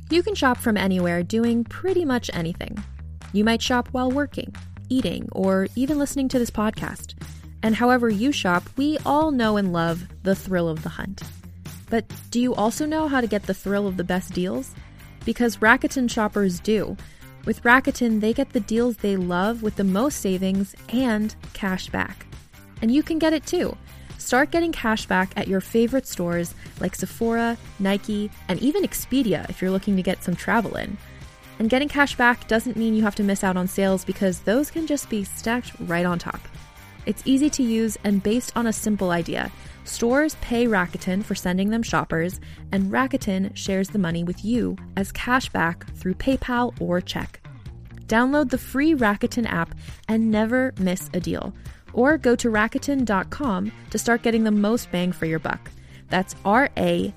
You can shop from anywhere doing pretty much anything. You might shop while working, eating, or even listening to this podcast. And however you shop, we all know and love the thrill of the hunt. But do you also know how to get the thrill of the best deals? Because Rakuten shoppers do. With Rakuten, they get the deals they love with the most savings and cash back. And you can get it too. Start getting cash back at your favorite stores like Sephora, Nike, and even Expedia if you're looking to get some travel in. And getting cash back doesn't mean you have to miss out on sales because those can just be stacked right on top. It's easy to use and based on a simple idea. Stores pay Rakuten for sending them shoppers, and Rakuten shares the money with you as cash back through PayPal or check. Download the free Rakuten app and never miss a deal. Or go to Rakuten.com to start getting the most bang for your buck. That's Rakuten.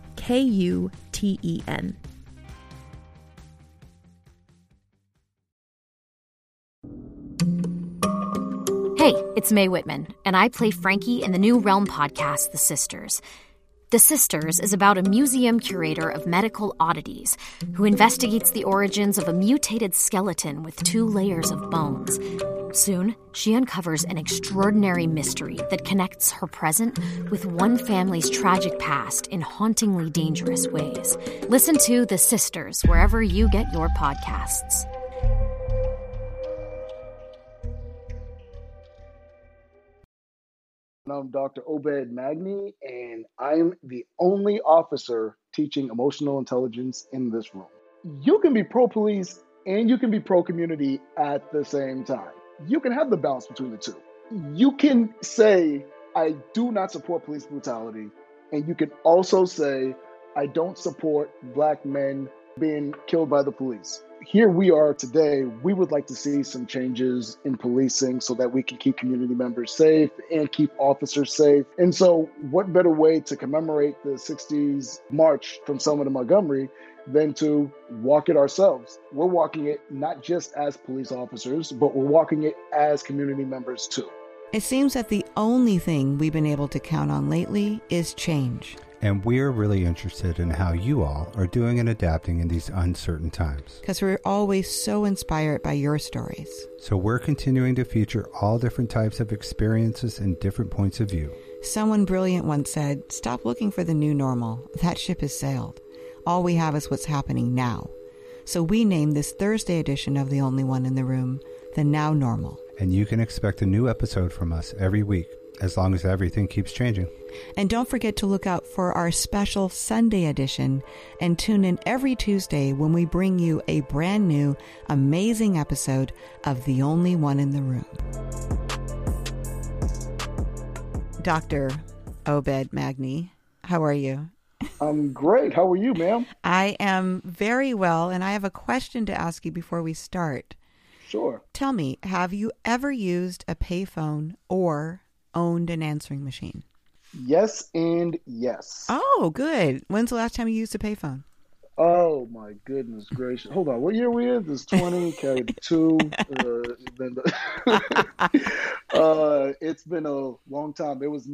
Hey, it's Mae Whitman, and I play Frankie in the new Realm podcast, The Sisters. The Sisters is about a museum curator of medical oddities who investigates the origins of a mutated skeleton with 2 layers of bones. Soon, she uncovers an extraordinary mystery that connects her present with one family's tragic past in hauntingly dangerous ways. Listen to The Sisters wherever you get your podcasts. I'm Dr. Obed Magni, and I'm the only officer teaching emotional intelligence in this room. You can be pro-police and you can be pro-community at the same time. You can have the balance between the two. You can say, I do not support police brutality, and you can also say, I don't support Black men being killed by the police. Here we are today. We would like to see some changes in policing so that we can keep community members safe and keep officers safe. And so what better way to commemorate the 60s march from Selma to Montgomery than to walk it ourselves? We're walking it not just as police officers, but we're walking it as community members too. It seems that the only thing we've been able to count on lately is change. And we're really interested in how you all are doing and adapting in these uncertain times. Because we're always so inspired by your stories. So we're continuing to feature all different types of experiences and different points of view. Someone brilliant once said, stop looking for the new normal. That ship has sailed. All we have is what's happening now. So we named this Thursday edition of The Only One in the Room, The Now Normal. And you can expect a new episode from us every week, as long as everything keeps changing. And don't forget to look out for our special Sunday edition and tune in every Tuesday when we bring you a brand new, amazing episode of The Only One in the Room. Dr. Obed Magni, how are you? I'm great. How are you, ma'am? I am very well, and I have a question to ask you before we start. Sure. Tell me, have you ever used a payphone or owned an answering machine? Yes and yes. Oh, good. When's the last time you used a payphone? Oh, my goodness gracious. Hold on. What year we in? This 20, carried the 2. It's been a long time. It was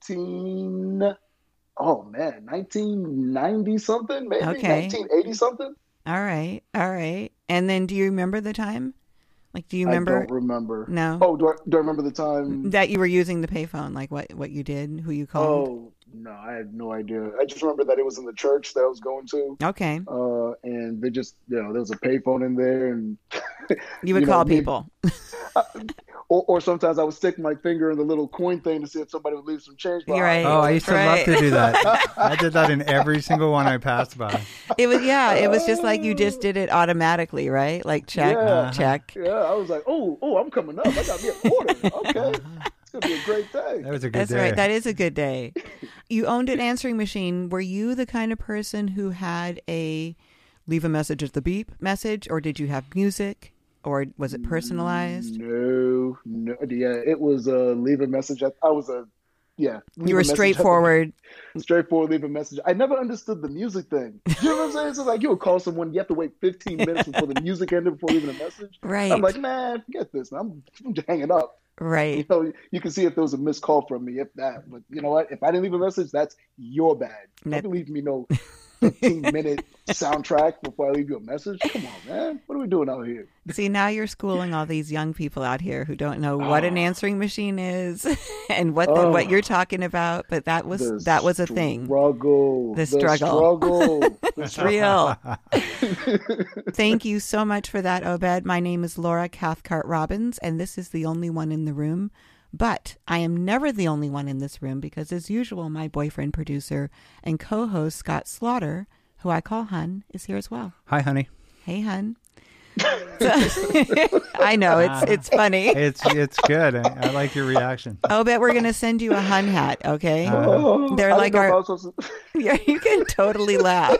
1990 something, maybe. Okay. 1980 something. All right. And then do you remember the time? Like, do you remember? I don't remember. No. Oh, do I remember the time that you were using the payphone? Like what you did, who you called? Oh, no, I had no idea. I just remember that it was in the church that I was going to. Okay. And they just, there was a payphone in there, and you would call people. Or sometimes I would stick my finger in the little coin thing to see if somebody would leave some change behind. Right. Oh, I used to love to do that. I did that in every single one I passed by. It was just like you just did it automatically, right? Like check. Yeah, I was like, oh, I'm coming up. I got me a quarter. Okay. It's going to be a great day. That was a good day. That's right. That is a good day. You owned an answering machine. Were you the kind of person who had a leave a message at the beep message, or did you have music? Or was it personalized? No. Yeah, it was leave a message. You were straightforward. Straightforward, leave a message. I never understood the music thing. You know what I'm saying? It's like you would call someone, you have to wait 15 minutes before the music ended before leaving a message. Right. I'm like, man, forget this. I'm just hanging up. Right. You can see if there was a missed call from me, if that. But you know what? If I didn't leave a message, that's your bad. Don't leave me no 15-minute soundtrack before I leave you a message. Come on, man. What are we doing out here? See, now you're schooling all these young people out here who don't know what an answering machine is and what you're talking about. But that was a thing. The struggle. It's real. Thank you so much for that, Obed. My name is Laura Cathcart Robbins, and this is The Only One in the Room. But I am never the only one in this room because, as usual, my boyfriend, producer, and co-host Scott Slaughter, who I call Hun, is here as well. Hi, honey. Hey, Hun. I know, it's funny. It's good. I like your reaction. Oh, bet we're going to send you a Hun hat, okay? They're I like Yeah, you can totally laugh.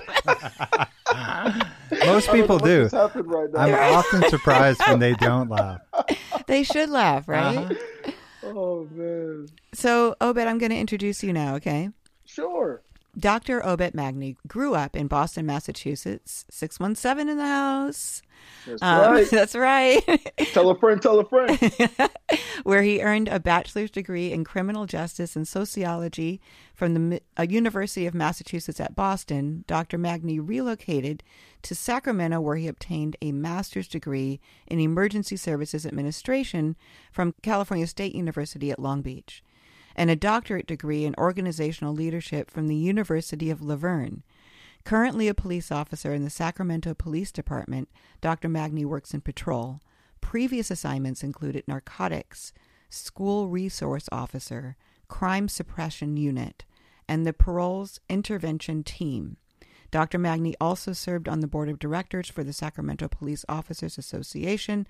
Most people do. Right now. I'm often surprised when they don't laugh. They should laugh, right? Uh-huh. Oh, man. So, Obed, I'm going to introduce you now, okay? Sure. Dr. Obed Magny grew up in Boston, Massachusetts. 617 in the house. That's right. That's right. Tell a friend. Where he earned a bachelor's degree in criminal justice and sociology from the University of Massachusetts at Boston. Dr. Magny relocated to Sacramento, where he obtained a master's degree in emergency services administration from California State University at Long Beach, and a doctorate degree in organizational leadership from the University of La Verne. Currently a police officer in the Sacramento Police Department, Dr. Magny works in patrol. Previous assignments included narcotics, school resource officer, crime suppression unit, and the paroles intervention team. Dr. Magny also served on the board of directors for the Sacramento Police Officers Association,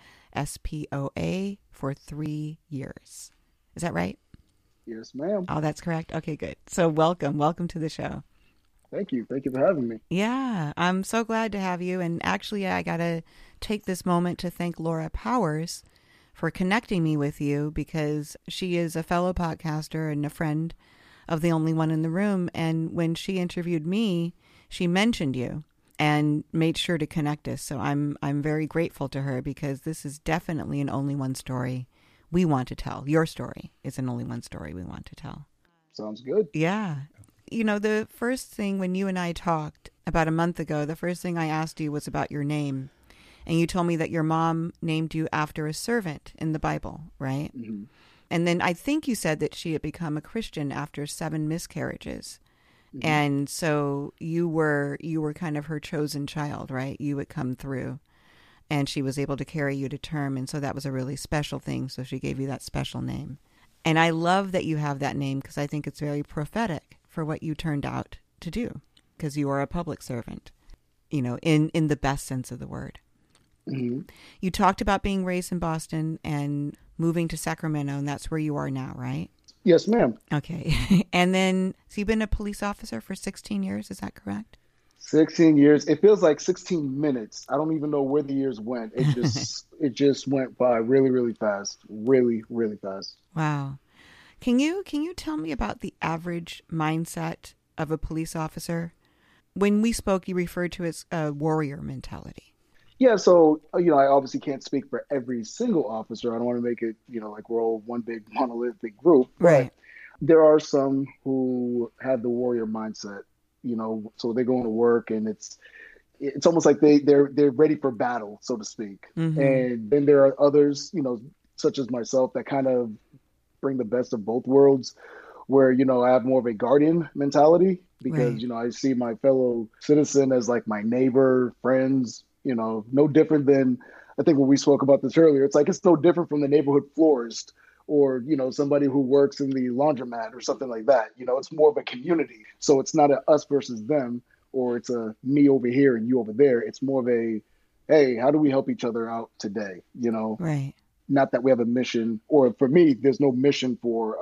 SPOA, for 3 years. Is that right? Yes, ma'am. Oh, that's correct. Okay, good. So welcome to the show. Thank you for having me. Yeah, I'm so glad to have you. And actually, I got to take this moment to thank Laura Powers for connecting me with you, because she is a fellow podcaster and a friend of The Only One in the Room. And when she interviewed me, she mentioned you and made sure to connect us. So I'm very grateful to her, because this is definitely an only one story we want to tell. Your story is an only one story we want to tell. Sounds good. Yeah. You know, the first thing when you and I talked about a month ago, the first thing I asked you was about your name. And you told me that your mom named you after a servant in the Bible, right? Mm-hmm. And then I think you said that she had become a Christian after 7 miscarriages. Mm-hmm. And so you were kind of her chosen child, right? You would come through. And she was able to carry you to term. And so that was a really special thing. So she gave you that special name. And I love that you have that name, because I think it's very prophetic for what you turned out to do, because you are a public servant, you know, in the best sense of the word. Mm-hmm. You talked about being raised in Boston and moving to Sacramento, and that's where you are now, right? Yes, ma'am. Okay. And then, so you've been a police officer for 16 years, is that correct? 16 years. It feels like 16 minutes. I don't even know where the years went. It just went by really, really fast. Really, really fast. Wow. Can you tell me about the average mindset of a police officer? When we spoke, you referred to it as a warrior mentality. Yeah, so, I obviously can't speak for every single officer. I don't want to make it, like we're all one big monolithic group. Right. But there are some who have the warrior mindset, so they go into work and it's almost like they're ready for battle, so to speak. Mm-hmm. And then there are others, such as myself, that kind of bring the best of both worlds, where, I have more of a guardian mentality, because, right. I see my fellow citizen as like my neighbor, friends, no different than, I think when we spoke about this earlier, it's no different from the neighborhood florist or, somebody who works in the laundromat or something like that. It's more of a community. So it's not a us versus them, or it's a me over here and you over there. It's more of a, hey, how do we help each other out today? Right. Not that we have a mission, or for me, there's no mission for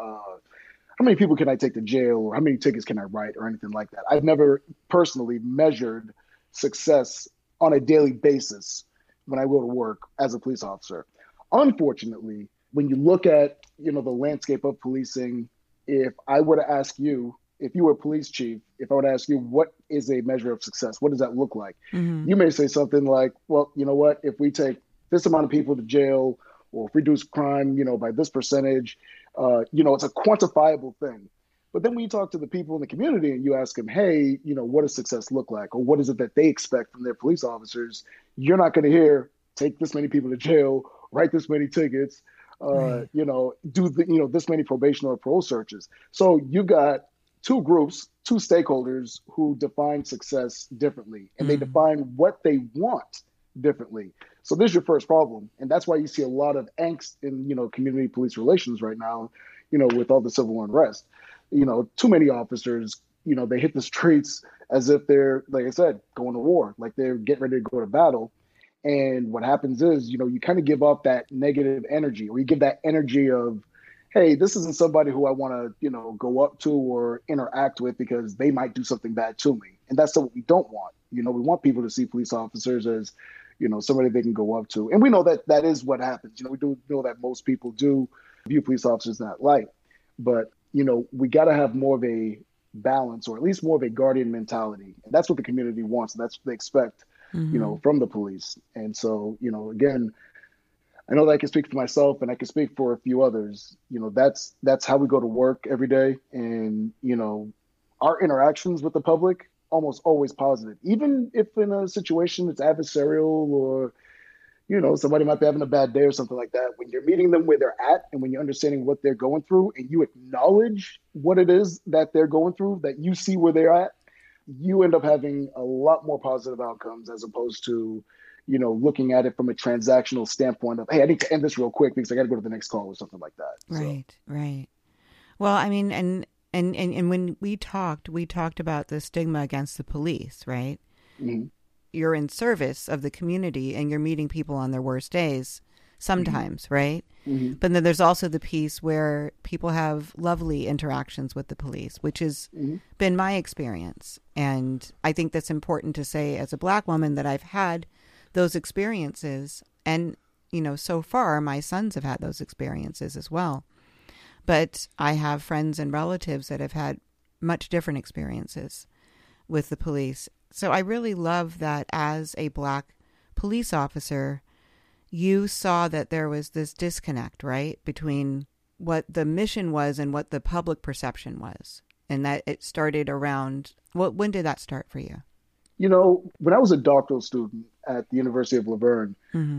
how many people can I take to jail, or how many tickets can I write, or anything like that. I've never personally measured success on a daily basis when I go to work as a police officer. Unfortunately, when you look at, the landscape of policing, if I were to ask you, if you were a police chief, if I were to ask you, what is a measure of success? What does that look like? Mm-hmm. You may say something like, well, you know what, if we take this amount of people to jail, or if we reduce crime, by this percentage, it's a quantifiable thing. But then when you talk to the people in the community and you ask them, hey, what does success look like? Or what is it that they expect from their police officers? You're not going to hear, take this many people to jail, write this many tickets, Right. do this many probation or parole searches. So you've got two groups, two stakeholders who define success differently, and they define what they want differently. So this is your first problem. And that's why you see a lot of angst in, community police relations right now, with all the civil unrest. Too many officers, they hit the streets as if they're, like I said, going to war, like they're getting ready to go to battle. And what happens is, you kind of give up that negative energy, or you give that energy of, hey, this isn't somebody who I want to, go up to or interact with because they might do something bad to me. And that's what we don't want. We want people to see police officers as, somebody they can go up to. And we know that that is what happens. We do know that most people do view police officers in that light. But, we got to have more of a balance, or at least more of a guardian mentality. And that's what the community wants. And that's what they expect, from the police. And so, again, I know that I can speak for myself and I can speak for a few others. That's how we go to work every day. And, our interactions with the public, almost always positive, even if in a situation it's adversarial, or, somebody might be having a bad day or something like that. When you're meeting them where they're at, and when you're understanding what they're going through, and you acknowledge what it is that they're going through, that you see where they're at, you end up having a lot more positive outcomes, as opposed to, looking at it from a transactional standpoint of, hey, I need to end this real quick because I got to go to the next call or something like that. Right, right. Well, I mean, and when we talked about the stigma against the police, right? Mm-hmm. You're in service of the community and you're meeting people on their worst days sometimes, right? Mm-hmm. But then there's also the piece where people have lovely interactions with the police, which has been my experience. And I think that's important to say as a Black woman, that I've had those experiences. And, so far my sons have had those experiences as well. But I have friends and relatives that have had much different experiences with the police. So I really love that as a Black police officer, you saw that there was this disconnect, right, between what the mission was and what the public perception was. And that it started around, when did that start for you? When I was a doctoral student at the University of Laverne,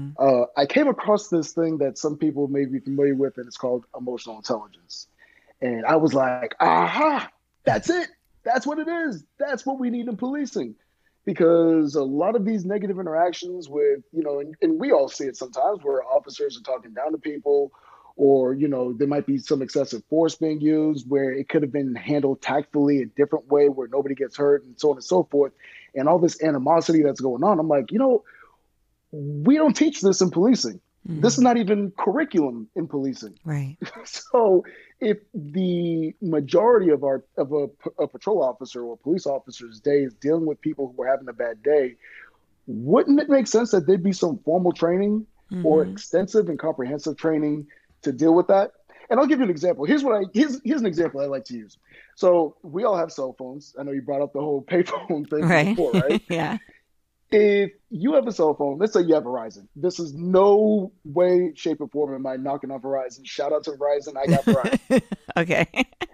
I came across this thing that some people may be familiar with, and it's called emotional intelligence. And I was like, aha, that's it. That's what it is. That's what we need in policing. Because a lot of these negative interactions with, and we all see it sometimes, where officers are talking down to people, or, there might be some excessive force being used where it could have been handled tactfully a different way where nobody gets hurt, and so on and so forth. And all this animosity that's going on. I'm like, we don't teach this in policing. Mm-hmm. This is not even curriculum in policing. Right. So if the majority of a patrol officer or police officer's day is dealing with people who are having a bad day, wouldn't it make sense that there'd be some formal training or extensive and comprehensive training to deal with that? And I'll give you an example. Here's an example I like to use. So we all have cell phones. I know you brought up the whole payphone thing before, right? Yeah. If you have a cell phone, let's say you have Verizon. This is no way, shape, or form am I knocking on Verizon. Shout out to Verizon. I got Verizon. Okay.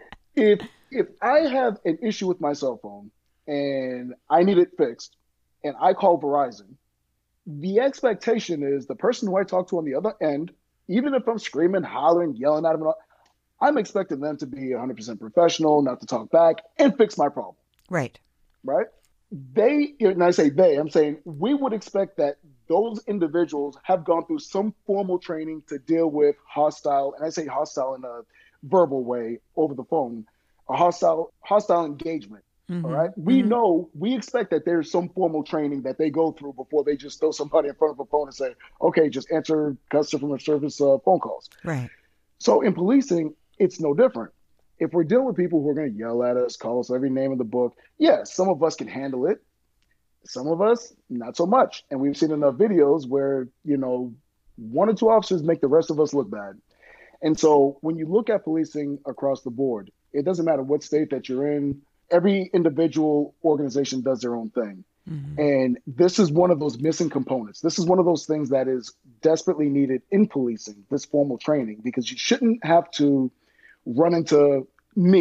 If I have an issue with my cell phone and I need it fixed, and I call Verizon, the expectation is the person who I talk to on the other end, even if I'm screaming, hollering, yelling at them, I'm expecting them to be 100% professional, not to talk back, and fix my problem. Right. Right? And I say they, I'm saying we would expect that those individuals have gone through some formal training to deal with hostile, and I say hostile in a verbal way over the phone, a hostile engagement. Mm-hmm. All right. We expect that there's some formal training that they go through before they just throw somebody in front of a phone and say, okay, just answer customer service phone calls. Right. So in policing, it's no different. If we're dealing with people who are going to yell at us, call us every name in the book, yes, some of us can handle it. Some of us, not so much. And we've seen enough videos where, one or two officers make the rest of us look bad. And so when you look at policing across the board, it doesn't matter what state that you're in. Every individual organization does their own thing. Mm-hmm. And this is one of those missing components. This is one of those things that is desperately needed in policing, this formal training, because you shouldn't have to run into me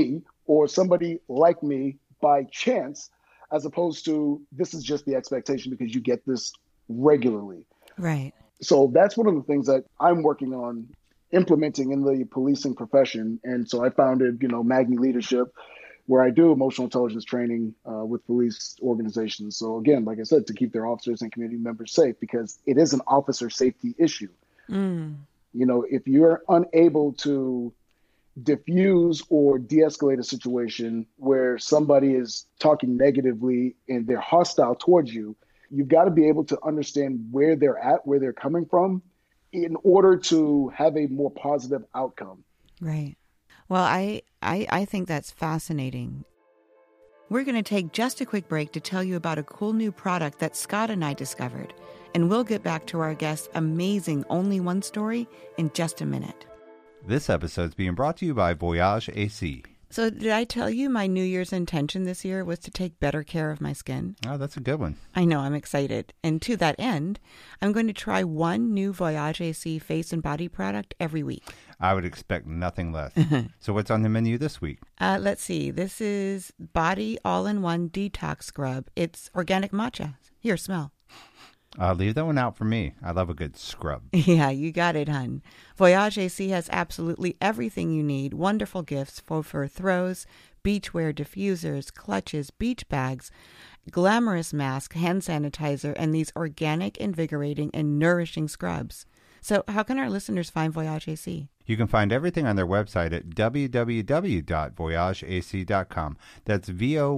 or somebody like me by chance, as opposed to this is just the expectation because you get this regularly. Right. So that's one of the things that I'm working on implementing in the policing profession. And so I founded, Magni Leadership, where I do emotional intelligence training with police organizations. So again, like I said, to keep their officers and community members safe, because it is an officer safety issue. If you're unable to diffuse or de-escalate a situation where somebody is talking negatively and they're hostile towards you, you've got to be able to understand where they're at, where they're coming from, in order to have a more positive outcome. Right. Well, I think that's fascinating. We're going to take just a quick break to tell you about a cool new product that Scott and I discovered. And we'll get back to our guest's amazing Only One story in just a minute. This episode's being brought to you by Voyage AC. So did I tell you my New Year's intention this year was to take better care of my skin? Oh, that's a good one. I know, I'm excited. And to that end, I'm going to try one new Voyage AC face and body product every week. I would expect nothing less. So what's on the menu this week? Let's see. This is Body All-in-One Detox Scrub. It's organic matcha. Here, smell. Leave that one out for me. I love a good scrub. Yeah, you got it, hun. Voyage AC has absolutely everything you need. Wonderful gifts for throws, beachwear diffusers, clutches, beach bags, glamorous mask, hand sanitizer, and these organic, invigorating, and nourishing scrubs. So how can our listeners find Voyage AC? You can find everything on their website at www.voyageac.com. That's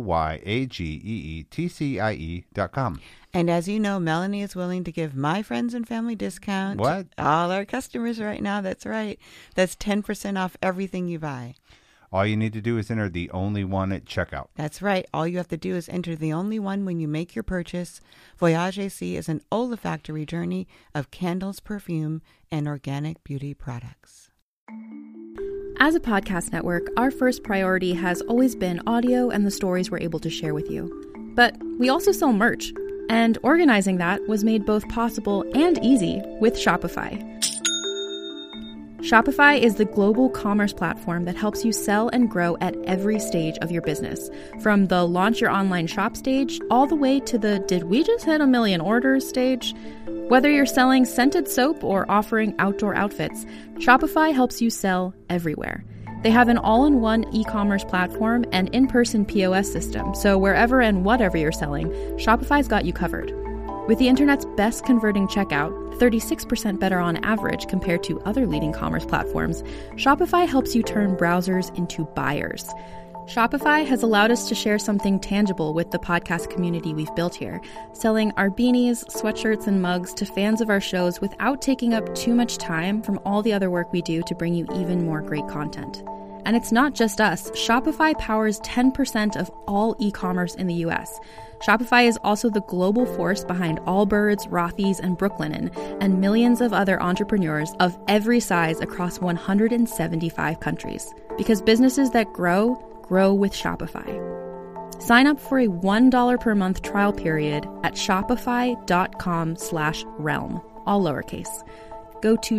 VOYAGEETCIE.com. And as you know, Melanie is willing to give my friends and family discount. What? All our customers right now. That's right. That's 10% off everything you buy. All you need to do is enter the Only One at checkout. That's right. All you have to do is enter the Only One when you make your purchase. Voyage AC is an olfactory journey of candles, perfume, and organic beauty products. As a podcast network, our first priority has always been audio and the stories we're able to share with you. But we also sell merch, and organizing that was made both possible and easy with Shopify. Shopify is the global commerce platform that helps you sell and grow at every stage of your business. From the launch your online shop stage, all the way to the did we just hit 1 million orders stage? Whether you're selling scented soap or offering outdoor outfits, Shopify helps you sell everywhere. They have an all-in-one e-commerce platform and in-person POS system, so wherever and whatever you're selling, Shopify's got you covered. With the internet's best converting checkout, 36% better on average compared to other leading commerce platforms, Shopify helps you turn browsers into buyers. Shopify has allowed us to share something tangible with the podcast community we've built here, selling our beanies, sweatshirts, and mugs to fans of our shows without taking up too much time from all the other work we do to bring you even more great content. And it's not just us. Shopify powers 10% of all e-commerce in the US. Shopify is also the global force behind Allbirds, Rothy's, and Brooklinen, and millions of other entrepreneurs of every size across 175 countries. Because businesses that grow with Shopify. Sign up for a $1 per month trial period at shopify.com/realm, all lowercase. Go to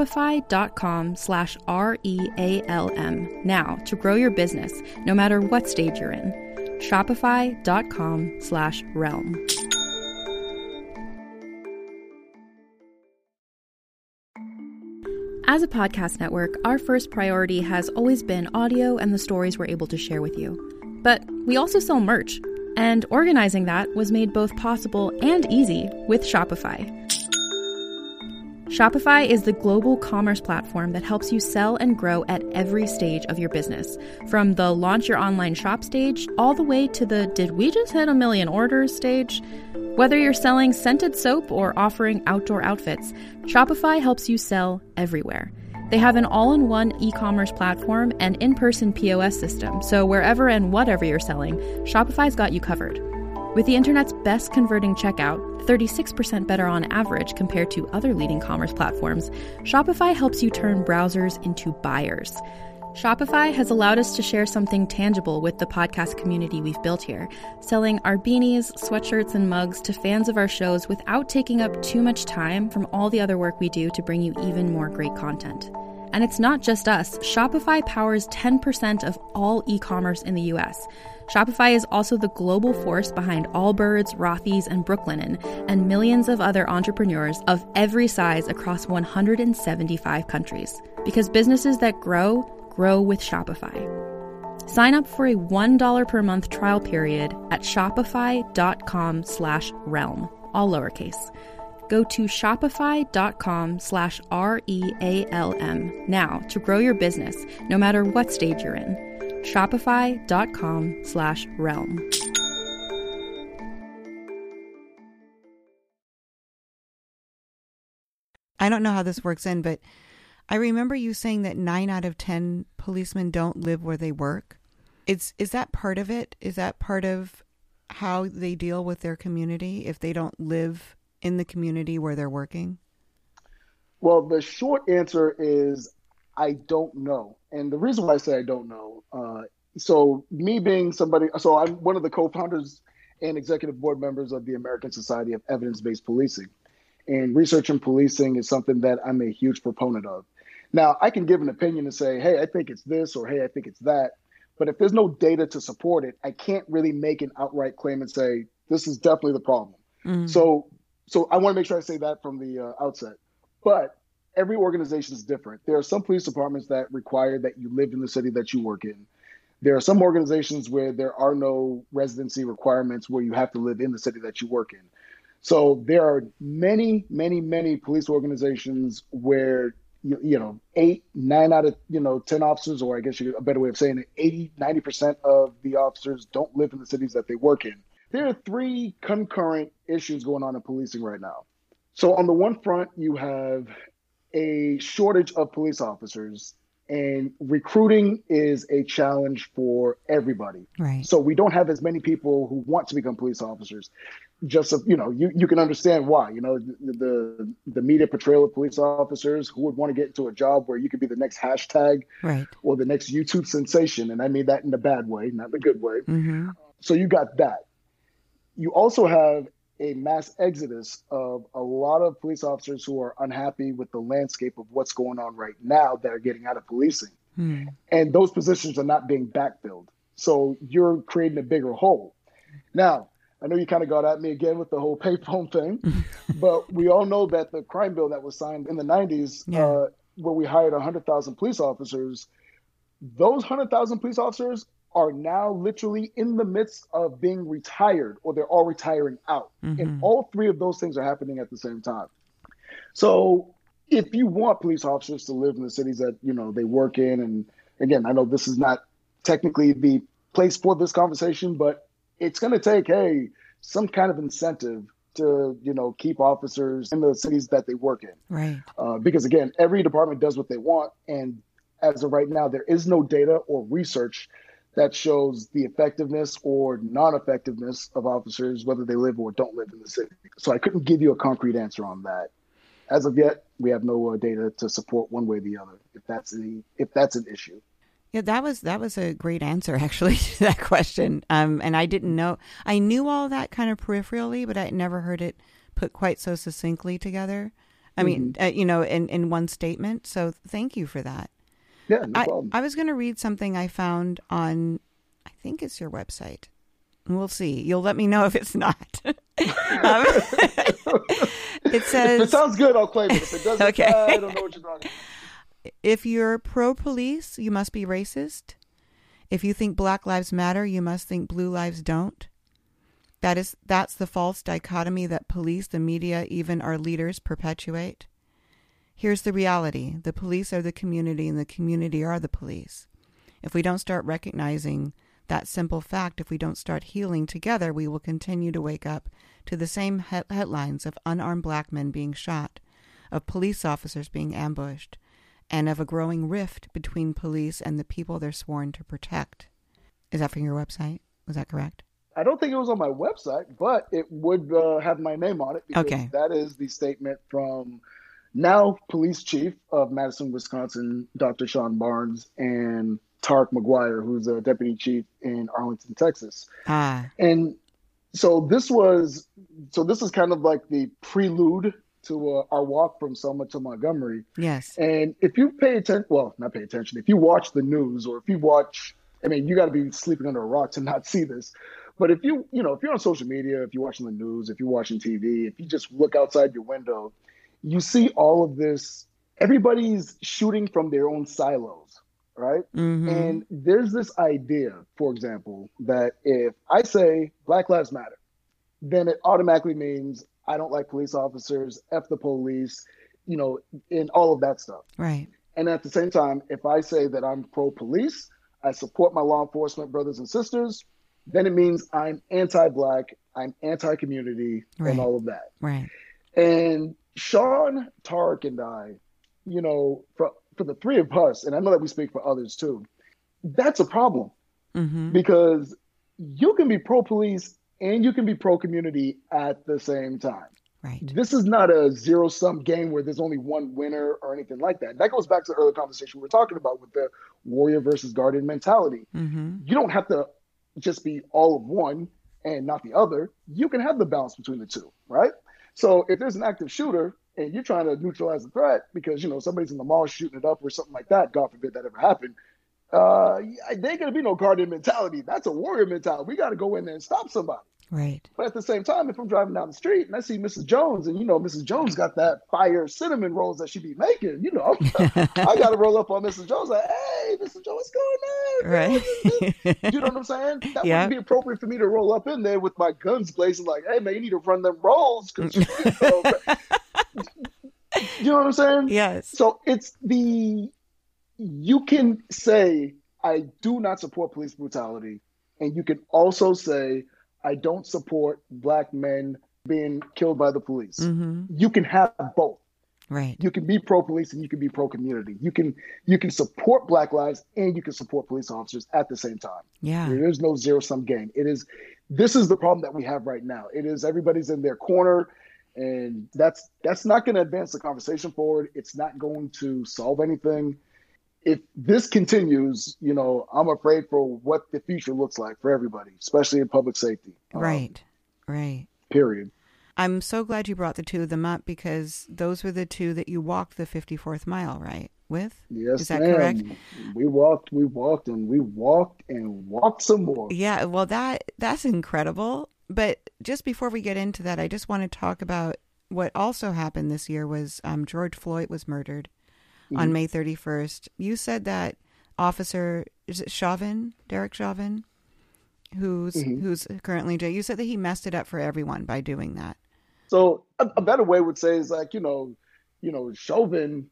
shopify.com/REALM now to grow your business, no matter what stage you're in. Shopify.com/realm. As a podcast network, our first priority has always been audio and the stories we're able to share with you. But we also sell merch, and organizing that was made both possible and easy with Shopify. Shopify is the global commerce platform that helps you sell and grow at every stage of your business. From the launch your online shop stage, all the way to the did we just hit 1 million orders stage? Whether you're selling scented soap or offering outdoor outfits, Shopify helps you sell everywhere. They have an all-in-one e-commerce platform and in-person POS system, so wherever and whatever you're selling, Shopify's got you covered. With the internet's best converting checkout, 36% better on average compared to other leading commerce platforms, Shopify helps you turn browsers into buyers. Shopify has allowed us to share something tangible with the podcast community we've built here, selling our beanies, sweatshirts, and mugs to fans of our shows without taking up too much time from all the other work we do to bring you even more great content. And it's not just us. Shopify powers 10% of all e-commerce in the US. Shopify is also the global force behind Allbirds, Rothy's, and Brooklinen, and millions of other entrepreneurs of every size across 175 countries. Because businesses that grow, grow with Shopify. Sign up for a $1 per month trial period at shopify.com/realm, all lowercase. Go to shopify.com/REALM now to grow your business, no matter what stage you're in. Shopify.com/realm. I don't know how this works in, but I remember you saying that 9 out of 10 policemen don't live where they work. Is that part of it? Is that part of how they deal with their community if they don't live in the community where they're working? Well, the short answer is I don't know. And the reason why I say I don't know, so me being somebody, so I'm one of the co-founders and executive board members of the American Society of Evidence-Based Policing. And research and policing is something that I'm a huge proponent of. Now, I can give an opinion and say, hey, I think it's this, or hey, I think it's that. But if there's no data to support it, I can't really make an outright claim and say, this is definitely the problem. Mm-hmm. So I want to make sure I say that from the outset. But every organization is different. There are some police departments that require that you live in the city that you work in. There are some organizations where there are no residency requirements where you have to live in the city that you work in. So there are many, many, many police organizations where, 8, 9 out of, 10 officers, or I guess a better way of saying it, 80, 90% of the officers don't live in the cities that they work in. There are 3 concurrent issues going on in policing right now. So on the one front, you have a shortage of police officers, and recruiting is a challenge for everybody. Right. So we don't have as many people who want to become police officers. Just, you can understand why, the media portrayal of police officers who would want to get into a job where you could be the next hashtag, right, or the next YouTube sensation. And I mean that in a bad way, not in a good way. Mm-hmm. So you got that. You also have a mass exodus of a lot of police officers who are unhappy with the landscape of what's going on right now that are getting out of policing. Mm. And those positions are not being backfilled. So you're creating a bigger hole. Now, I know you kind of got at me again with the whole payphone thing, but we all know that the crime bill that was signed in the 90s, where we hired 100,000 police officers, those 100,000 police officers are now literally in the midst of being retired, or they're all retiring out. Mm-hmm. And all 3 of those things are happening at the same time. So if you want police officers to live in the cities that, they work in, and again, I know this is not technically the place for this conversation, but it's going to take, some kind of incentive to, keep officers in the cities that they work in. Right. Because again, every department does what they want. And as of right now, there is no data or research that shows the effectiveness or non-effectiveness of officers, whether they live or don't live in the city. So I couldn't give you a concrete answer on that. As of yet, we have no data to support one way or the other, if that's an issue. Yeah, that was a great answer, actually, to that question. And I didn't know. I knew all that kind of peripherally, but I never heard it put quite so succinctly together. I mean, in one statement. So thank you for that. Yeah, no problem. I was going to read something I found on, I think it's your website. We'll see. You'll let me know if it's not. It says... If it sounds good, I'll claim it. If it doesn't, okay. I don't know what you're talking about. If you're pro-police, you must be racist. If you think Black lives matter, you must think blue lives don't. That's the false dichotomy that police, the media, even our leaders perpetuate. Here's the reality. The police are the community, and the community are the police. If we don't start recognizing that simple fact, if we don't start healing together, we will continue to wake up to the same headlines of unarmed Black men being shot, of police officers being ambushed, and of a growing rift between police and the people they're sworn to protect. Is that from your website? Was that correct? I don't think it was on my website, but it would have my name on it, because that is the statement from now police chief of Madison, Wisconsin, Dr. Sean Barnes, and Tarek McGuire, who's a deputy chief in Arlington, Texas. And so this is kind of like the prelude to our walk from Selma to Montgomery. Yes. And if you pay attention, well, not pay attention, if you watch the news or if you watch, I mean, you got to be sleeping under a rock to not see this. But if if you're on social media, if you're watching the news, if you're watching TV, if you just look outside your window, you see all of this. Everybody's shooting from their own silos, right? Mm-hmm. And there's this idea, for example, that if I say Black Lives Matter, then it automatically means I don't like police officers, F the police, and all of that stuff. Right. And at the same time, if I say that I'm pro-police, I support my law enforcement brothers and sisters, then it means I'm anti-Black, I'm anti-community, and all of that. Right. And Sean, Tarek, and I, for the three of us, and I know that we speak for others too, that's a problem. Mm-hmm. Because you can be pro-police and you can be pro-community at the same time. Right. This is not a zero-sum game where there's only one winner or anything like that. That goes back to the earlier conversation we were talking about with the warrior versus guardian mentality. Mm-hmm. You don't have to just be all of one and not the other. You can have the balance between the two, right? So if there's an active shooter and you're trying to neutralize the threat because, somebody's in the mall shooting it up or something like that, God forbid that ever happened, there ain't going to be no guardian mentality. That's a warrior mentality. We got to go in there and stop somebody. Right. But at the same time, if I'm driving down the street and I see Mrs. Jones and, Mrs. Jones got that fire cinnamon rolls that she be making, I got to roll up on Mrs. Jones like, hey, Mrs. Jones, what's going on? Right. You know what I'm saying? That Yeah. wouldn't be appropriate for me to roll up in there with my guns blazing like, hey, man, you need to run them rolls. Cause, you know what I'm saying? Yes. So you can say, I do not support police brutality. And you can also say, I don't support Black men being killed by the police. Mm-hmm. You can have both. Right. You can be pro-police and you can be pro-community. You can support Black lives and you can support police officers at the same time. Yeah. There's no zero-sum game. This is the problem that we have right now. It is everybody's in their corner, and that's not going to advance the conversation forward. It's not going to solve anything. If this continues, I'm afraid for what the future looks like for everybody, especially in public safety. Right. Right. Period. I'm so glad you brought the two of them up because those were the two that you walked the 54th mile, right? With? Yes, Is that ma'am. correct? We walked, and we walked some more. Yeah, well, that's incredible. But just before we get into that, I just want to talk about what also happened this year was George Floyd was murdered on May 31st. You said that officer, is it Chauvin, Derek Chauvin, who's currently in jail, you said that he messed it up for everyone by doing that. So a better way would say is like, Chauvin,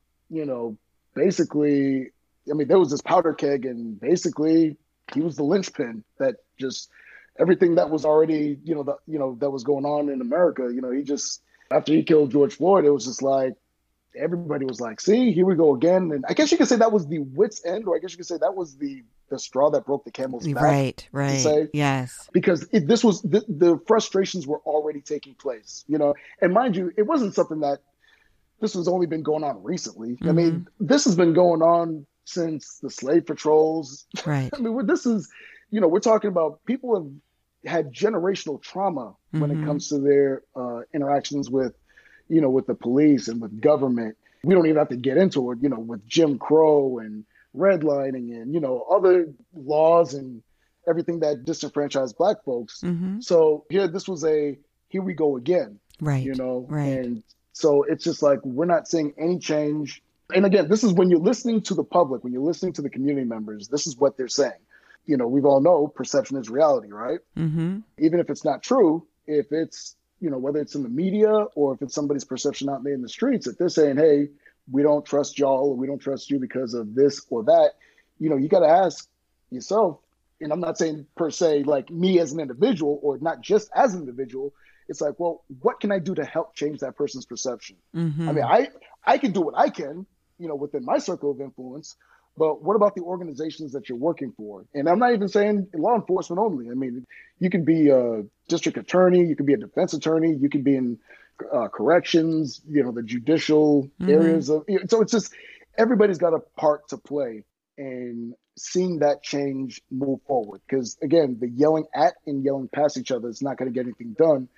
basically, I mean, there was this powder keg and basically he was the linchpin that just everything that was already, that was going on in America, he just, after he killed George Floyd, it was just like, everybody was like, see, here we go again. And I guess you could say that was the wit's end, or I guess you could say that was the straw that broke the camel's back. Right. Yes. Because this was, the frustrations were already taking place, and mind you, it wasn't something that this has only been going on recently. I mean, this has been going on since the slave patrols. Right. I mean, this is, we're talking about people have had generational trauma when it comes to their interactions with, with the police and with government. We don't even have to get into it, with Jim Crow and redlining and, other laws and everything that disenfranchised Black folks. So this was here we go again, right. Right. And so it's just like, we're not seeing any change. And again, this is when you're listening to the public, when you're listening to the community members, this is what they're saying. We all know perception is reality, right? Even if it's not true, if it's, whether it's in the media or if it's somebody's perception out there in the streets, if they're saying, hey, we don't trust y'all or we don't trust you because of this or that, you got to ask yourself, and I'm not saying per se like me as an individual or not just as an individual, it's like, well, what can I do to help change that person's perception? I mean, I can do what I can, within my circle of influence, but what about the organizations that you're working for? And I'm not even saying law enforcement only. I mean, you can be a district attorney, you can be a defense attorney, you can be in corrections, the judicial areas of, so it's just, everybody's got a part to play in seeing that change move forward. Because again, the yelling at and yelling past each other is not going to get anything done.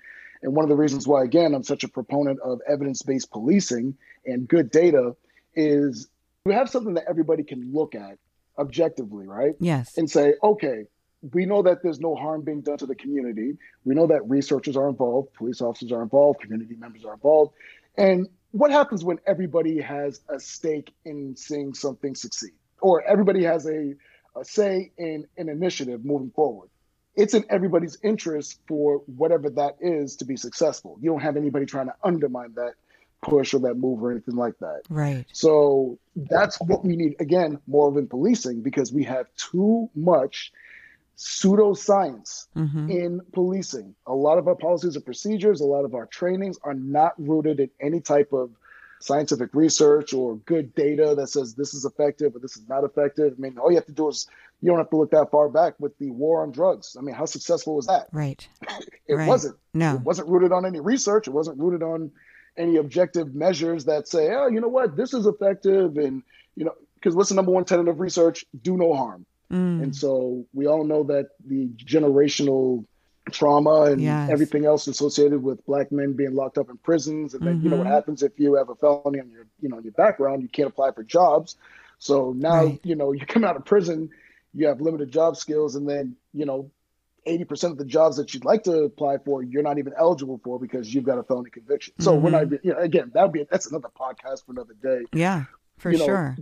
And one of the reasons why, again, I'm such a proponent of evidence-based policing and good data is we have something that everybody can look at objectively, right? Yes. And say, okay, we know that there's no harm being done to the community. We know that researchers are involved, police officers are involved, community members are involved. And what happens when everybody has a stake in seeing something succeed, or everybody has a say in an initiative moving forward? It's in everybody's interest for whatever that is to be successful. You don't have anybody trying to undermine that push or that move or anything like that. Right. So that's what we need, again, more of in policing, because we have too much pseudoscience in policing. A lot of our policies and procedures, a lot of our trainings are not rooted in any type of scientific research or good data that says this is effective or this is not effective. I mean, all you have to do is, you don't have to look that far back with the war on drugs. I mean, how successful was that? Right. It wasn't. No. It wasn't rooted on any research. It wasn't rooted on any objective measures that say, oh, you know what, this is effective. And, you know, because what's the number one tenet of research? Do no harm. And so we all know that the generational trauma and everything else associated with Black men being locked up in prisons. And then, you know what happens if you have a felony on your, you know, your background, you can't apply for jobs. So now, you know, you come out of prison, you have limited job skills, and then, you know, 80% of the jobs that you'd like to apply for, you're not even eligible for because you've got a felony conviction. So we're not, you know, again, that's another podcast for another day. Yeah, for you know, sure.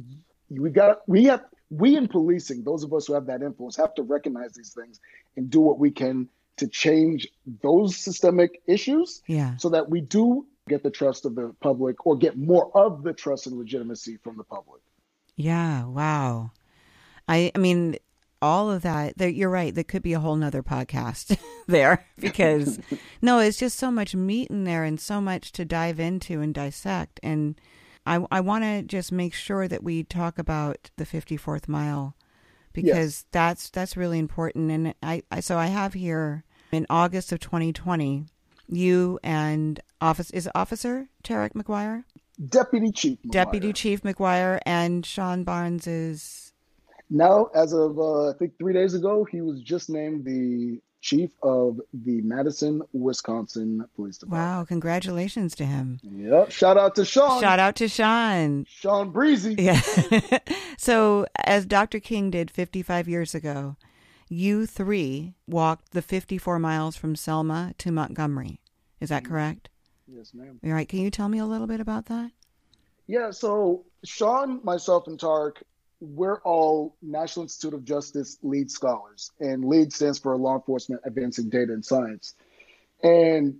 We in policing, those of us who have that influence, have to recognize these things and do what we can to change those systemic issues so that we do get the trust of the public, or get more of the trust and legitimacy from the public. Yeah. Wow. I mean, all of that, you're right. There could be a whole nother podcast there, because no, it's just so much meat in there and so much to dive into and dissect. And I want to just make sure that we talk about the 54th mile, because that's really important. And I have here in August of 2020, you and Officer Tarek McGuire? Deputy Chief McGuire, and Sean Barnes is... Now, as of, I think 3 days ago, he was just named the chief of the Madison, Wisconsin Police Department. Wow, congratulations to him. Yep, shout out to Sean. Sean Breezy. Yeah. So, as Dr. King did 55 years ago, you three walked the 54 miles from Selma to Montgomery. Is that correct? Yes, ma'am. All right, can you tell me a little bit about that? Yeah, so Sean, myself, and Tarek, we're all National Institute of Justice LEAD scholars, and LEAD stands for Law Enforcement Advancing Data and Science. And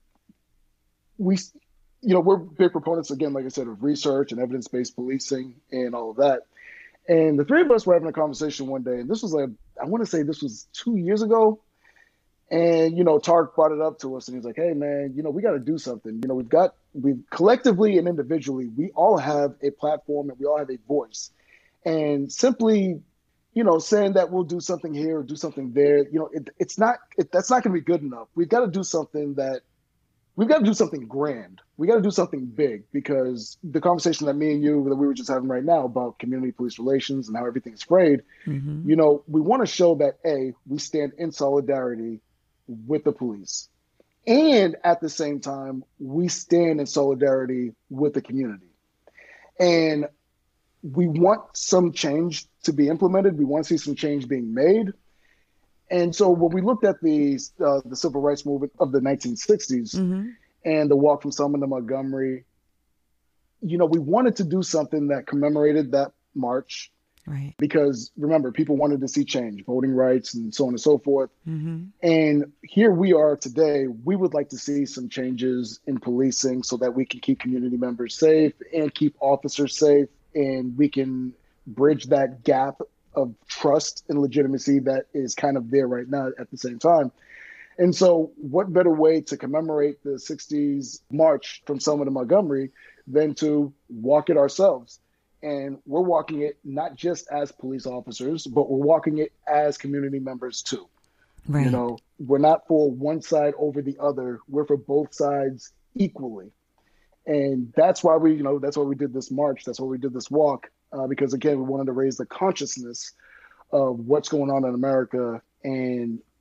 we, you know, we're big proponents, again, like I said, of research and evidence-based policing and all of that. And the three of us were having a conversation one day, and this was like, I want to say this was 2 years ago. And, you know, Tarek brought it up to us, and he's like, hey, man, you know, we got to do something. You know, we've collectively and individually, we all have a platform and we all have a voice. And simply, you know, saying that we'll do something here or do something there, you know, that's not going to be good enough. We've got to do something grand. We got to do something big, because the conversation that me and you, that we were just having right now about community police relations and how everything's frayed, you know, we want to show that, A, we stand in solidarity with the police. And at the same time, we stand in solidarity with the community. And we want some change to be implemented. We want to see some change being made. And so when we looked at the civil rights movement of the 1960s and the walk from Selma to Montgomery, you know, we wanted to do something that commemorated that march. Right. Because remember, people wanted to see change, voting rights and so on and so forth. And here we are today. We would like to see some changes in policing so that we can keep community members safe and keep officers safe. And we can bridge that gap of trust and legitimacy that is kind of there right now at the same time. And so what better way to commemorate the 60s march from Selma to Montgomery than to walk it ourselves? And we're walking it not just as police officers, but we're walking it as community members too. Right. You know, we're not for one side over the other. We're for both sides equally. And that's why we did this march. That's why we did this walk, because again, we wanted to raise the consciousness of what's going on in America and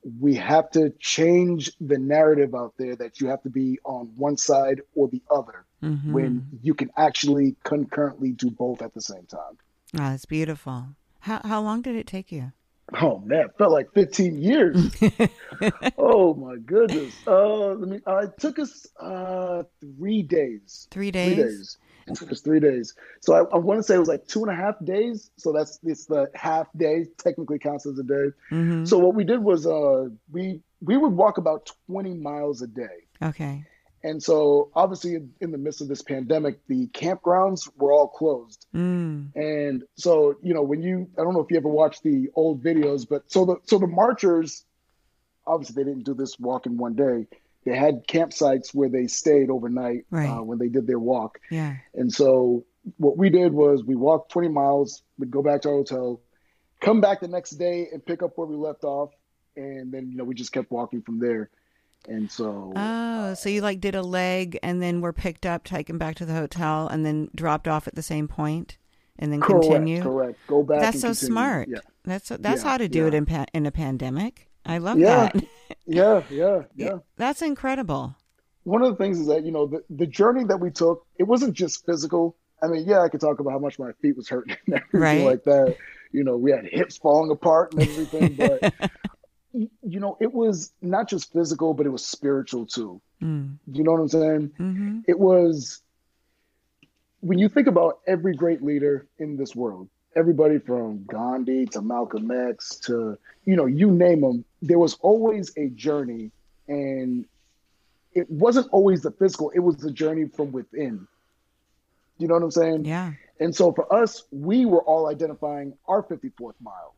we have to change the narrative out there that you have to be on one side or the other when you can actually concurrently do both at the same time. Oh, that's beautiful. How long did it take you? Oh man, it felt like 15 years. Oh my goodness. It took us 3 days. 3 days? It took us 3 days. So I want to say it was like 2.5 days. So it's the half day, technically counts as a day. So what we did was we would walk about 20 miles a day. Okay. And so obviously in the midst of this pandemic, the campgrounds were all closed. And so, I don't know if you ever watched the old videos, but so the marchers, obviously they didn't do this walk in one day. They had campsites where they stayed overnight when they did their walk. Yeah. And so what we did was we walked 20 miles, we'd go back to our hotel, come back the next day and pick up where we left off. And then, we just kept walking from there. And so... so you did a leg and then were picked up, taken back to the hotel, and then dropped off at the same point, and then continue? Correct. Go back. That's so continue. smart. Yeah. That's how to do it in a pandemic. I love Yeah. that. Yeah. That's incredible. One of the things is that, the journey that we took, it wasn't just physical. I mean, I could talk about how much my feet was hurting and everything like that. We had hips falling apart and everything, but... it was not just physical, but it was spiritual too. You know what I'm saying? It was, when you think about every great leader in this world, everybody from Gandhi to Malcolm X to, you name them, there was always a journey, and it wasn't always the physical, it was the journey from within. You know what I'm saying? Yeah. And so for us, we were all identifying our 54th mile.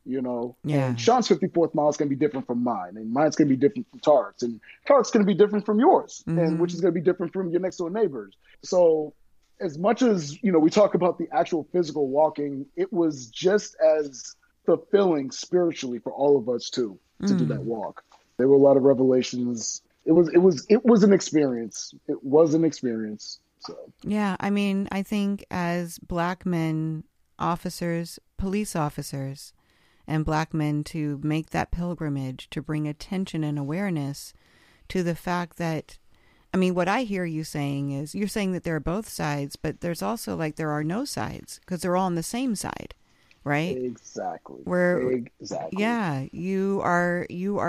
And Sean's 54th mile is going to be different from mine, and mine's going to be different from Tark's, and Tark's going to be different from yours, and which is going to be different from your next door neighbors. So as much as, we talk about the actual physical walking, it was just as fulfilling spiritually for all of us too, to do that walk. There were a lot of revelations. It was an experience. It was an experience. So yeah, I mean, I think as Black men, officers, police officers, and Black men, to make that pilgrimage, to bring attention and awareness to the fact that, I mean, what I hear you saying is, you're saying that there are both sides, but there's also there are no sides, because they're all on the same side, right? Exactly. Exactly. Yeah, you are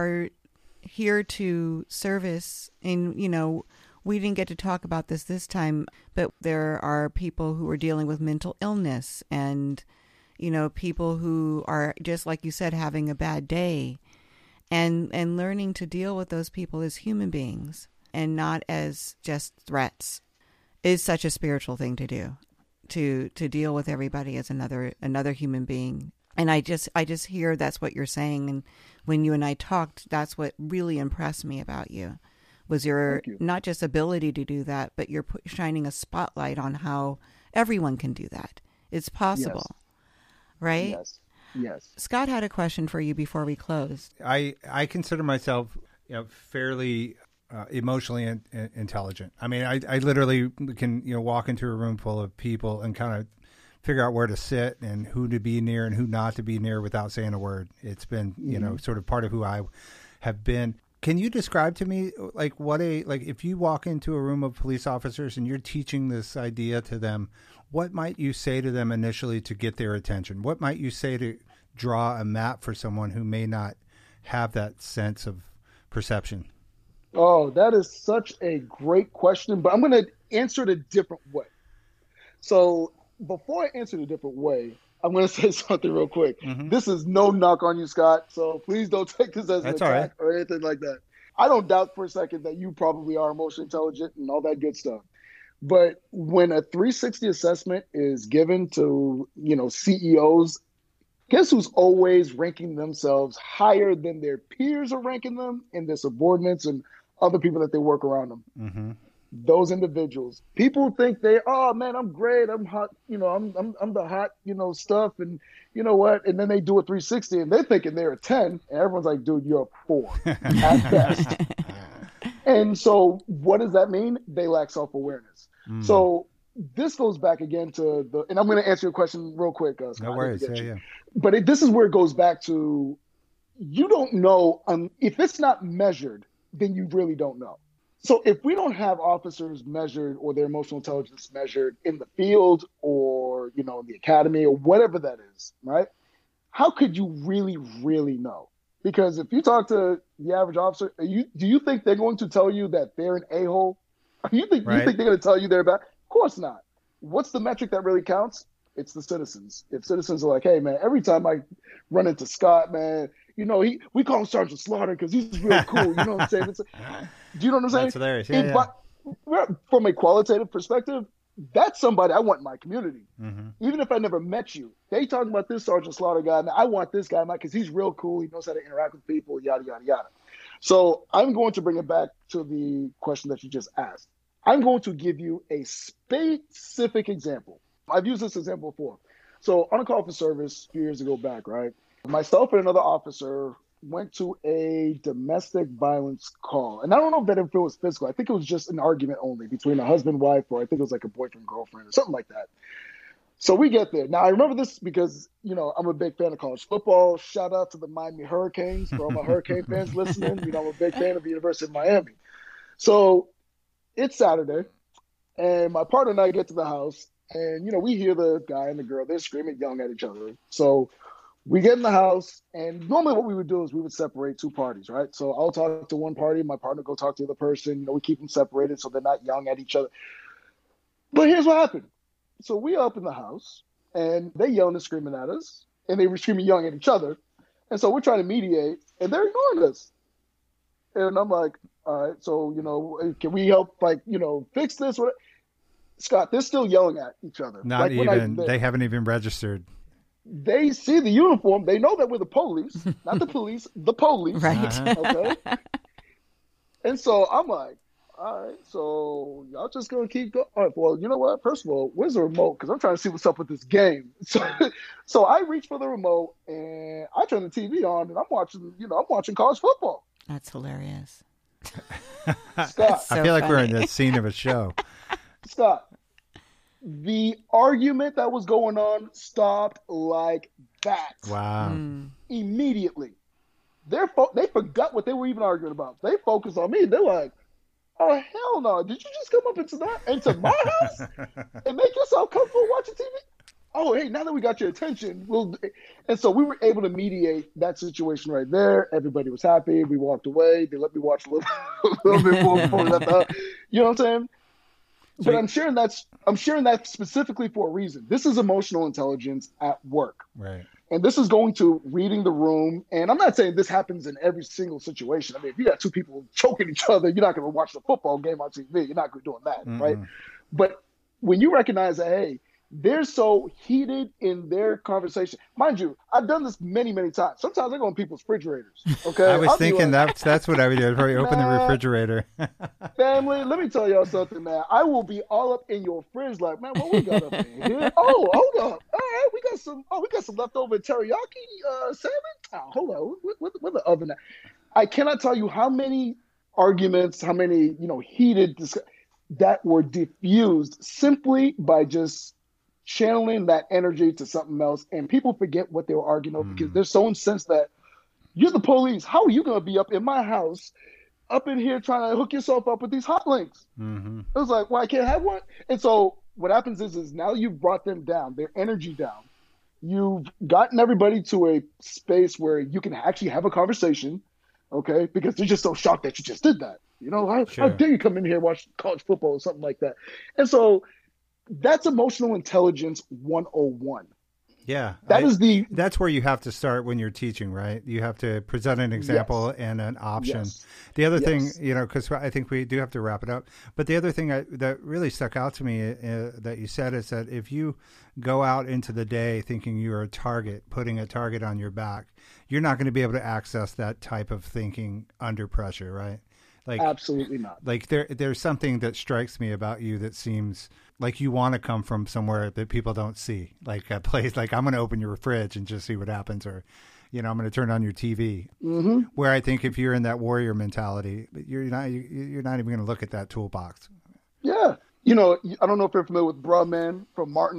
here to service, and, we didn't get to talk about this time, but there are people who are dealing with mental illness, and people who are, just like you said, having a bad day, and learning to deal with those people as human beings and not as just threats is such a spiritual thing to do, to deal with everybody as another human being. And I just hear that's what you're saying. And when you and I talked, that's what really impressed me about you, was your not just ability to do that, but you're shining a spotlight on how everyone can do that. It's possible. Yes. Right? Yes. Scott had a question for you before we closed. I consider myself, fairly emotionally intelligent. I mean, I literally can, walk into a room full of people and kind of figure out where to sit and who to be near and who not to be near without saying a word. It's been, sort of part of who I have been. Can you describe to me, if you walk into a room of police officers and you're teaching this idea to them, what might you say to them initially to get their attention? What might you say to draw a map for someone who may not have that sense of perception? Oh, that is such a great question, but I'm going to answer it a different way. So before I answer it a different way, I'm going to say something real quick. This is no knock on you, Scott, so please don't take this as an attack or anything like that. I don't doubt for a second that you probably are emotionally intelligent and all that good stuff. But when a 360 assessment is given to, CEOs, guess who's always ranking themselves higher than their peers are ranking them and their subordinates and other people that they work around them? Those individuals. People think oh man, I'm great, I'm hot, I'm the hot, stuff, and you know what? And then they do a 360 and they're thinking they're a 10, and everyone's like, dude, you're a 4 at best. And so what does that mean? They lack self-awareness. So this goes back again to and I'm going to answer your question real quick. Scott, no worries. Yeah. But this is where it goes back to, you don't know. If it's not measured, then you really don't know. So if we don't have officers measured or their emotional intelligence measured in the field or, in the academy or whatever that is, right? How could you really, really know? Because if you talk to the average officer, do you think they're going to tell you that they're an a-hole? You think they're going to tell you they're bad? Of course not. What's the metric that really counts? It's the citizens. If citizens are like, hey, man, every time I run into Scott, man, we call him Sergeant Slaughter because he's real cool. You know what I'm saying? Do you know what I'm saying? That's hilarious. Yeah. From a qualitative perspective, that's somebody I want in my community. Mm-hmm. Even if I never met you, they talking about this Sergeant Slaughter guy. Man, I want this guy because he's real cool. He knows how to interact with people, yada, yada, yada. So I'm going to bring it back to the question that you just asked. I'm going to give you a specific example. I've used this example before. So on a call for service a few years ago back, right? Myself and another officer went to a domestic violence call. And I don't know if it was physical. I think it was just an argument only between a husband and wife, or I think it was like a boyfriend, girlfriend, or something like that. So we get there. Now, I remember this because, I'm a big fan of college football. Shout out to the Miami Hurricanes for all my Hurricane fans listening. I'm a big fan of the University of Miami. So it's Saturday, and my partner and I get to the house, and, we hear the guy and the girl, they're screaming, yelling at each other. So we get in the house, and normally what we would do is we would separate two parties, right? So I'll talk to one party, my partner go talk to the other person. We keep them separated so they're not yelling at each other. But here's what happened. So we up in the house, and they yelling and screaming at us, and they were screaming, yelling at each other. And so we're trying to mediate, and they're ignoring us. And I'm like, all right, so, can we help, fix this? Scott, they're still yelling at each other. Not even, they haven't even registered. They see the uniform. They know that we're the police, not the police, the police. Right. Okay. And so I'm like, all right, so y'all just going to keep going. All right, well, you know what? First of all, where's the remote? Because I'm trying to see what's up with this game. So I reach for the remote, and I turn the TV on, and I'm watching college football. That's hilarious. Scott. So I feel like funny. we're in the scene of a show. Scott, the argument that was going on stopped like that. Wow. Immediately. They forgot what they were even arguing about. They focused on me. They're like, oh, hell no. Did you just come up into my house and make yourself comfortable watching TV? Oh, hey, now that we got your attention, and so we were able to mediate that situation right there. Everybody was happy. We walked away. They let me watch a little bit more before we left the house. You know what I'm saying? But I'm sharing that specifically for a reason. This is emotional intelligence at work. Right. And this is going to reading the room. And I'm not saying this happens in every single situation. I mean, if you got two people choking each other, you're not going to watch the football game on TV. You're not going to be doing that, right? But when you recognize that, hey, they're so heated in their conversation. Mind you, I've done this many, many times. Sometimes I go in people's refrigerators. Okay, I was thinking that's what I would do. I'd probably open the refrigerator. Family, let me tell y'all something, man. I will be all up in your fridge, like, man, what we got up in here? Oh, hold up. All right, we got some leftover teriyaki salmon. Oh, hold on, where the oven at? I cannot tell you how many arguments, how many heated that were diffused simply by just channeling that energy to something else, and people forget what they were arguing over because they're so incensed that you're the police. How are you going to be up in my house, up in here trying to hook yourself up with these hot links? It was like, well, I can't have one. And so what happens is now you've brought them down, their energy down. You've gotten everybody to a space where you can actually have a conversation, okay? Because they're just so shocked that you just did that. How dare you come in here and watch college football or something like that? And so that's emotional intelligence 101. Yeah. That's where you have to start when you're teaching, right? You have to present an example and an option. Yes. The other thing, because I think we do have to wrap it up, but the other thing that really stuck out to me that you said is that if you go out into the day thinking you're a target, putting a target on your back, you're not going to be able to access that type of thinking under pressure, right? Like, absolutely not. Like there's something that strikes me about you that seems like you want to come from somewhere that people don't see, like a place like I'm going to open your fridge and just see what happens, or I'm going to turn on your TV. Where I think if you're in that warrior mentality, you're not even going to look at that toolbox. Yeah, I don't know if you're familiar with Bruh Man from Martin.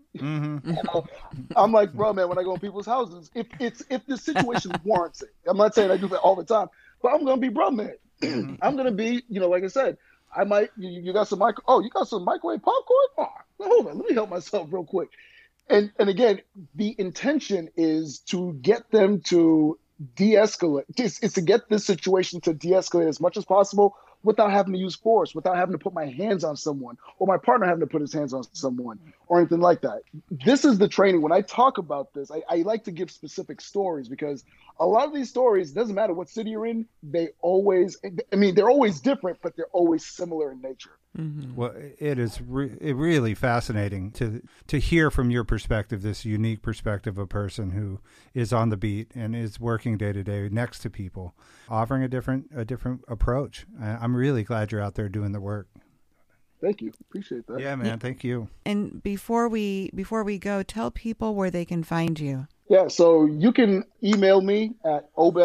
Mm-hmm. I'm like, bro, man, when I go in people's houses, if the situation warrants it, I'm not saying I do that all the time, but I'm gonna be bro, man. I'm gonna be, like I said, I might. You got some you got some microwave popcorn? Oh, hold on, let me help myself real quick. And again, the intention is to get them to de-escalate. It's to get this situation to de-escalate as much as possible without having to use force, without having to put my hands on someone or my partner having to put his hands on someone or anything like that. This is the training. When I talk about this, I like to give specific stories because a lot of these stories, doesn't matter what city you're in, they're always different, but they're always similar in nature. Mm-hmm. Well, it is really fascinating to hear from your perspective, this unique perspective of a person who is on the beat and is working day to day next to people, offering a different approach. I'm really glad you're out there doing the work. Thank you. Appreciate that. Yeah, man. Thank you. And before we go, tell people where they can find you. Yeah, so you can email me at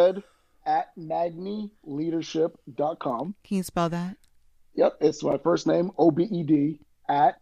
obed@magnyleadership.com. Can you spell that? Yep, it's my first name, OBED, at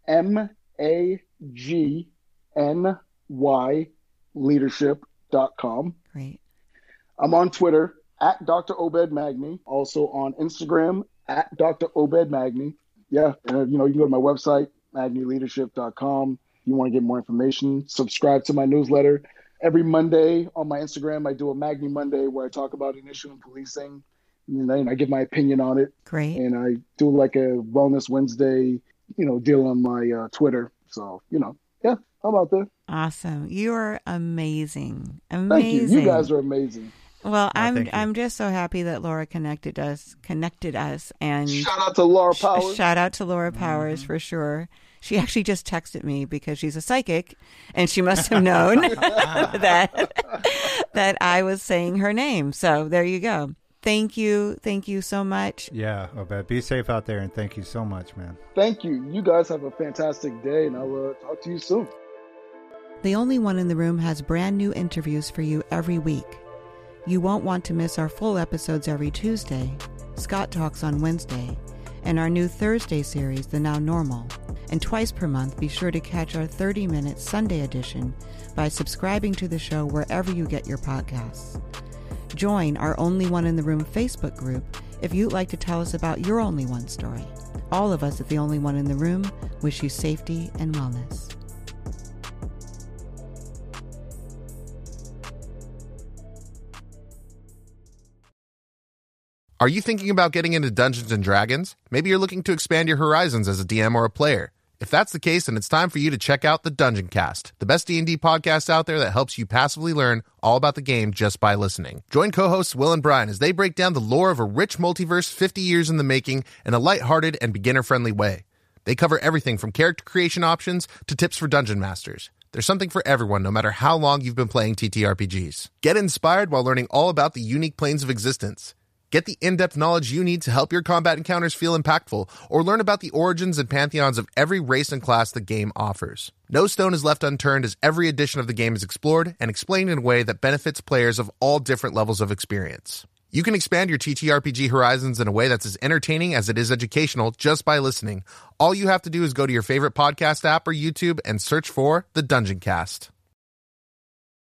magnyleadership.com. Great. I'm on Twitter, at Dr. Obed Magny, also on Instagram, at Dr. Obed Magny. Yeah, and you can go to my website, magnyleadership.com. If you want to get more information, subscribe to my newsletter. Every Monday on my Instagram, I do a Magny Monday where I talk about an issue in policing. And I give my opinion on it. Great. And I do like a Wellness Wednesday, deal on my Twitter. So, yeah, how about that? Awesome. You are amazing. Thank you. You guys are amazing. Well, I'm just so happy that Laura connected us, and shout out to Laura Powers. Shout out to Laura Powers for sure. She actually just texted me because she's a psychic, and she must have known that I was saying her name. So there you go. Thank you so much. Yeah, Obed, be safe out there, and thank you so much, man. Thank you. You guys have a fantastic day, and I'll talk to you soon. The Only One in the Room has brand new interviews for you every week. You won't want to miss our full episodes every Tuesday, Scott Talks on Wednesday, and our new Thursday series, The Now Normal. And twice per month, be sure to catch our 30-minute Sunday edition by subscribing to the show wherever you get your podcasts. Join our Only One in the Room Facebook group if you'd like to tell us about your Only One story. All of us at The Only One in the Room wish you safety and wellness. Are you thinking about getting into Dungeons & Dragons? Maybe you're looking to expand your horizons as a DM or a player. If that's the case, then it's time for you to check out the Dungeon Cast, the best D&D podcast out there that helps you passively learn all about the game just by listening. Join co-hosts Will and Brian as they break down the lore of a rich multiverse 50 years in the making in a lighthearted and beginner-friendly way. They cover everything from character creation options to tips for dungeon masters. There's something for everyone, no matter how long you've been playing TTRPGs. Get inspired while learning all about the unique planes of existence. Get the in-depth knowledge you need to help your combat encounters feel impactful, or learn about the origins and pantheons of every race and class the game offers. No stone is left unturned as every edition of the game is explored and explained in a way that benefits players of all different levels of experience. You can expand your TTRPG horizons in a way that's as entertaining as it is educational just by listening. All you have to do is go to your favorite podcast app or YouTube and search for The Dungeon Cast.